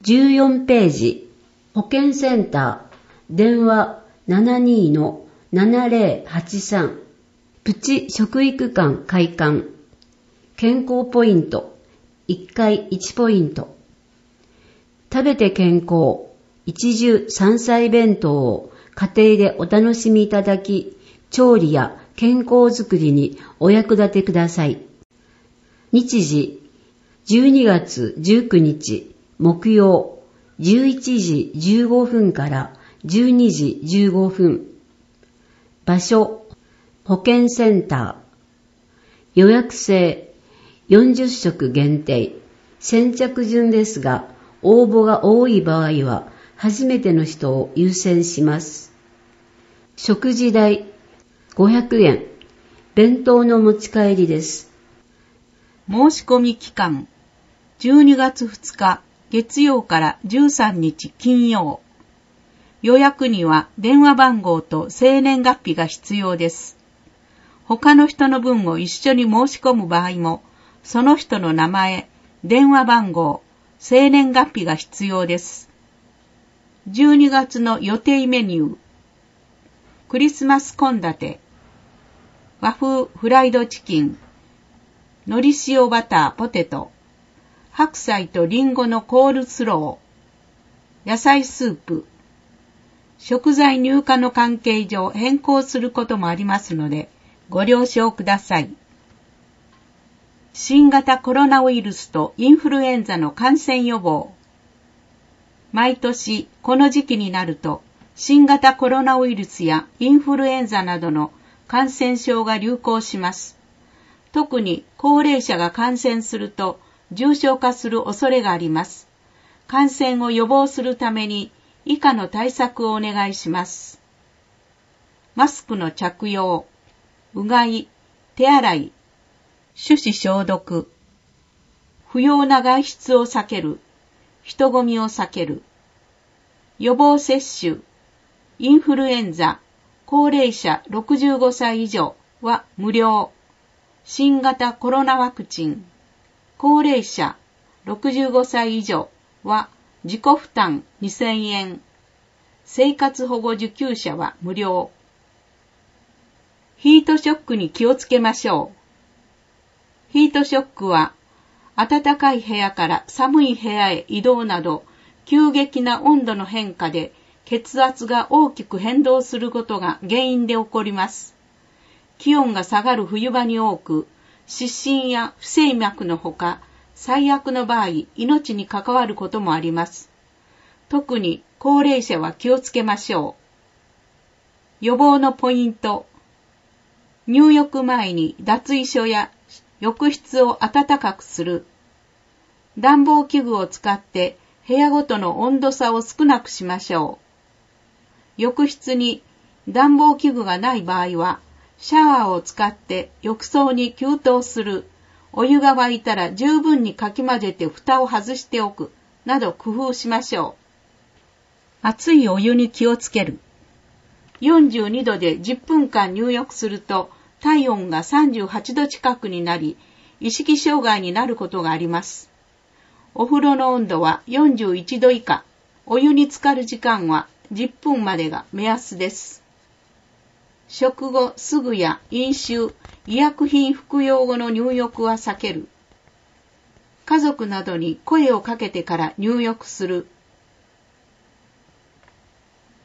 14ページ、保健センター、電話 72-7083、プチ食育館開館、健康ポイント、1回1ポイント。食べて健康、一汁三菜弁当を家庭でお楽しみいただき、調理や健康づくりにお役立てください。日時、12月19日木曜、11時15分から12時15分。場所、保健センター。予約制、40食限定。先着順ですが、応募が多い場合は、初めての人を優先します。食事代、500円。弁当の持ち帰りです。 申し込み期間、12月2日月曜から13日金曜。予約には電話番号と生年月日が必要です。他の人の分を一緒に申し込む場合も、その人の名前、電話番号、生年月日が必要です。12月の予定メニュー。クリスマス献立。和風フライドチキン。海苔塩バターポテト。白菜とリンゴのコールスロー。野菜スープ。食材入荷の関係上変更することもありますので、ご了承ください。新型コロナウイルスとインフルエンザの感染予防。毎年この時期になると、新型コロナウイルスやインフルエンザなどの感染症が流行します。特に高齢者が感染すると重症化する恐れがあります。感染を予防するために以下の対策をお願いします。マスクの着用、うがい、手洗い、手指消毒、不要な外出を避ける、人混みを避ける、予防接種、インフルエンザ、高齢者65歳以上は無料、新型コロナワクチン、高齢者65歳以上は自己負担2000円、生活保護受給者は無料。ヒートショックに気をつけましょう。ヒートショックは、暖かい部屋から寒い部屋へ移動など、急激な温度の変化で血圧が大きく変動することが原因で起こります。気温が下がる冬場に多く、失神や不整脈のほか、最悪の場合、命に関わることもあります。特に高齢者は気をつけましょう。予防のポイント。入浴前に脱衣所や浴室を暖かくする。暖房器具を使って部屋ごとの温度差を少なくしましょう。浴室に暖房器具がない場合は、シャワーを使って浴槽に給湯する。お湯が沸いたら十分にかき混ぜて蓋を外しておく。など工夫しましょう。熱いお湯に気をつける。42度で10分間入浴すると、体温が38度近くになり、意識障害になることがあります。お風呂の温度は41度以下、お湯に浸かる時間は10分までが目安です。食後すぐや飲酒、医薬品服用後の入浴は避ける。家族などに声をかけてから入浴する。